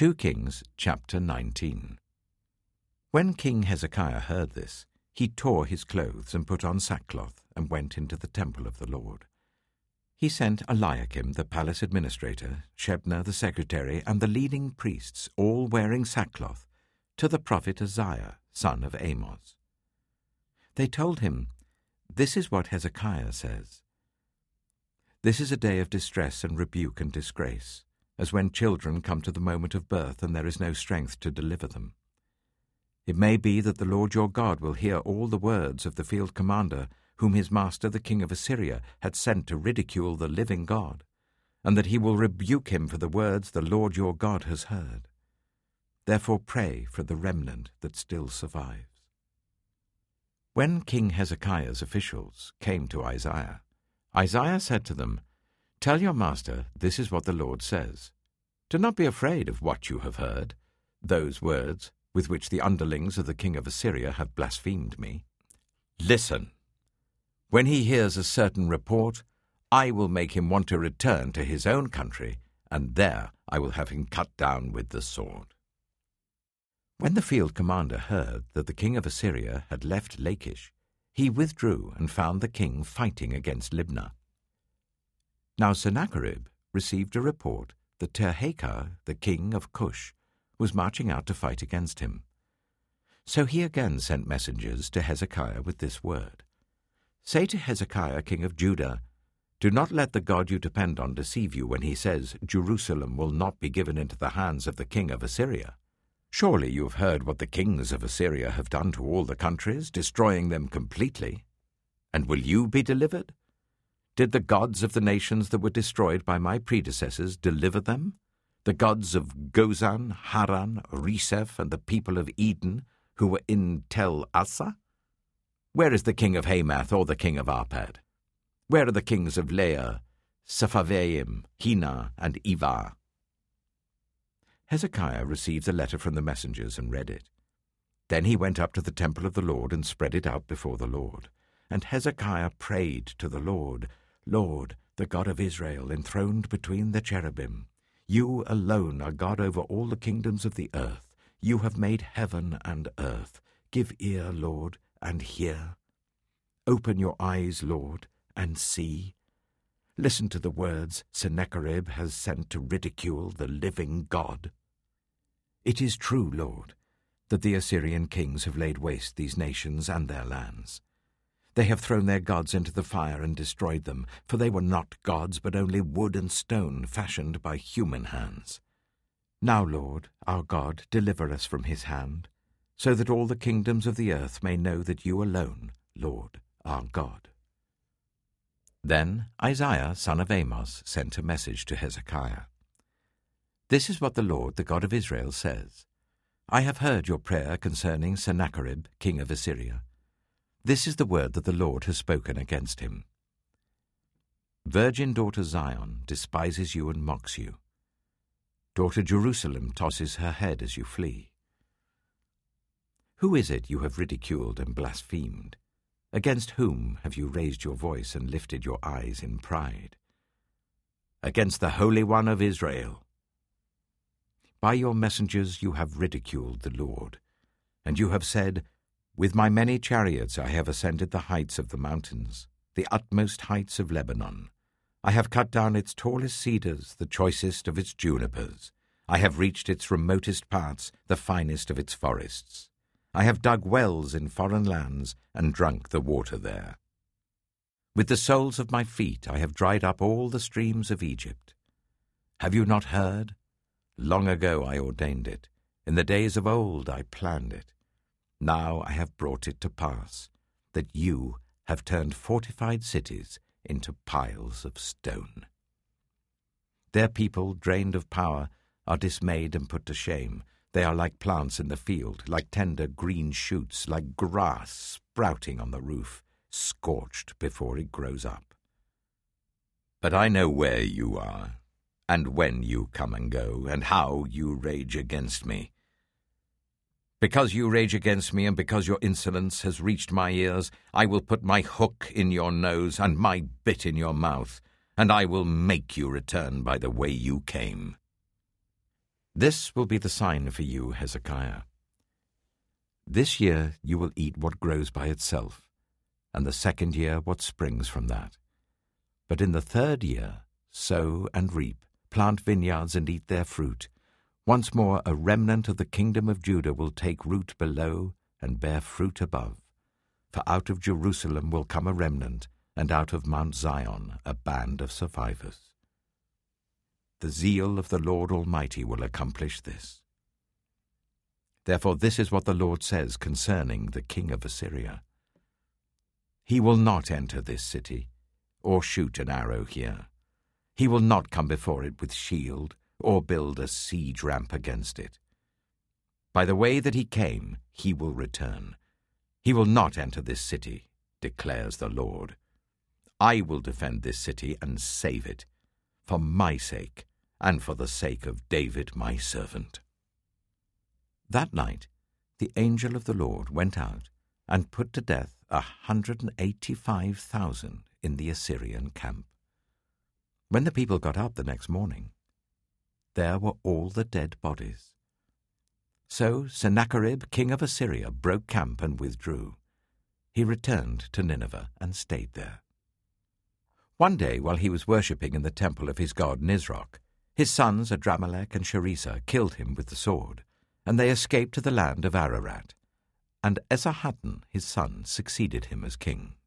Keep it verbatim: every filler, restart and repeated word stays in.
Second Kings chapter nineteen. When King Hezekiah heard this, he tore his clothes and put on sackcloth and went into the temple of the Lord. He sent Eliakim the palace administrator, Shebna the secretary, and the leading priests, all wearing sackcloth, to the prophet Isaiah, son of Amos. They told him, "This is what Hezekiah says. This is a day of distress and rebuke and disgrace, as when children come to the moment of birth and there is no strength to deliver them. It may be that the Lord your God will hear all the words of the field commander, whom his master the king of Assyria had sent to ridicule the living God, and that he will rebuke him for the words the Lord your God has heard. Therefore pray for the remnant that still survives." When King Hezekiah's officials came to Isaiah, Isaiah said to them, "Tell your master, this is what the Lord says. Do not be afraid of what you have heard, those words with which the underlings of the king of Assyria have blasphemed me. Listen. When he hears a certain report, I will make him want to return to his own country, and there I will have him cut down with the sword." When the field commander heard that the king of Assyria had left Lachish, he withdrew and found the king fighting against Libnah. Now Sennacherib received a report that Tirhakah, the king of Cush, was marching out to fight against him. So he again sent messengers to Hezekiah with this word, "Say to Hezekiah, king of Judah, do not let the God you depend on deceive you when he says, 'Jerusalem will not be given into the hands of the king of Assyria.' Surely you have heard what the kings of Assyria have done to all the countries, destroying them completely. And will you be delivered? Did the gods of the nations that were destroyed by my predecessors deliver them? The gods of Gozan, Haran, Reseph, and the people of Eden, who were in Tel Assar? Where is the king of Hamath or the king of Arpad? Where are the kings of Lair, Sepharvaim, Hena, and Ivah?" Hezekiah received a letter from the messengers and read it. Then he went up to the temple of the Lord and spread it out before the Lord. And Hezekiah prayed to the Lord, "Lord, the God of Israel, enthroned between the cherubim, you alone are God over all the kingdoms of the earth. You have made heaven and earth. Give ear, Lord, and hear. Open your eyes, Lord, and see. Listen to the words Sennacherib has sent to ridicule the living God. It is true, Lord, that the Assyrian kings have laid waste these nations and their lands. They have thrown their gods into the fire and destroyed them, for they were not gods, but only wood and stone fashioned by human hands. Now, Lord, our God, deliver us from his hand, so that all the kingdoms of the earth may know that you alone, Lord, are God." Then Isaiah, son of Amos, sent a message to Hezekiah. "This is what the Lord, the God of Israel, says. I have heard your prayer concerning Sennacherib, king of Assyria. This is the word that the Lord has spoken against him. Virgin daughter Zion despises you and mocks you. Daughter Jerusalem tosses her head as you flee. Who is it you have ridiculed and blasphemed? Against whom have you raised your voice and lifted your eyes in pride? Against the Holy One of Israel. By your messengers you have ridiculed the Lord, and you have said, 'With my many chariots I have ascended the heights of the mountains, the utmost heights of Lebanon. I have cut down its tallest cedars, the choicest of its junipers. I have reached its remotest parts, the finest of its forests. I have dug wells in foreign lands and drunk the water there. With the soles of my feet I have dried up all the streams of Egypt. Have you not heard? Long ago I ordained it. In the days of old I planned it. Now I have brought it to pass, that you have turned fortified cities into piles of stone. Their people, drained of power, are dismayed and put to shame. They are like plants in the field, like tender green shoots, like grass sprouting on the roof, scorched before it grows up. But I know where you are, and when you come and go, and how you rage against me. Because you rage against me, and because your insolence has reached my ears, I will put my hook in your nose and my bit in your mouth, and I will make you return by the way you came. This will be the sign for you, Hezekiah. This year you will eat what grows by itself, and the second year what springs from that. But in the third year sow and reap, plant vineyards and eat their fruit. Once more a remnant of the kingdom of Judah will take root below and bear fruit above. For out of Jerusalem will come a remnant, and out of Mount Zion a band of survivors. The zeal of the Lord Almighty will accomplish this. Therefore this is what the Lord says concerning the king of Assyria. He will not enter this city, or shoot an arrow here. He will not come before it with shield, or build a siege ramp against it. By the way that he came, he will return. He will not enter this city, declares the Lord. I will defend this city and save it, for my sake, and for the sake of David my servant. That night the angel of the Lord went out and put to death a hundred and eighty-five thousand in the Assyrian camp. When the people got up the next morning, there were all the dead bodies. So Sennacherib, king of Assyria, broke camp and withdrew. He returned to Nineveh and stayed there. One day, while he was worshipping in the temple of his god Nisroch, his sons Adramelech and Sharezer killed him with the sword, and they escaped to the land of Ararat. And Esarhaddon his son succeeded him as king.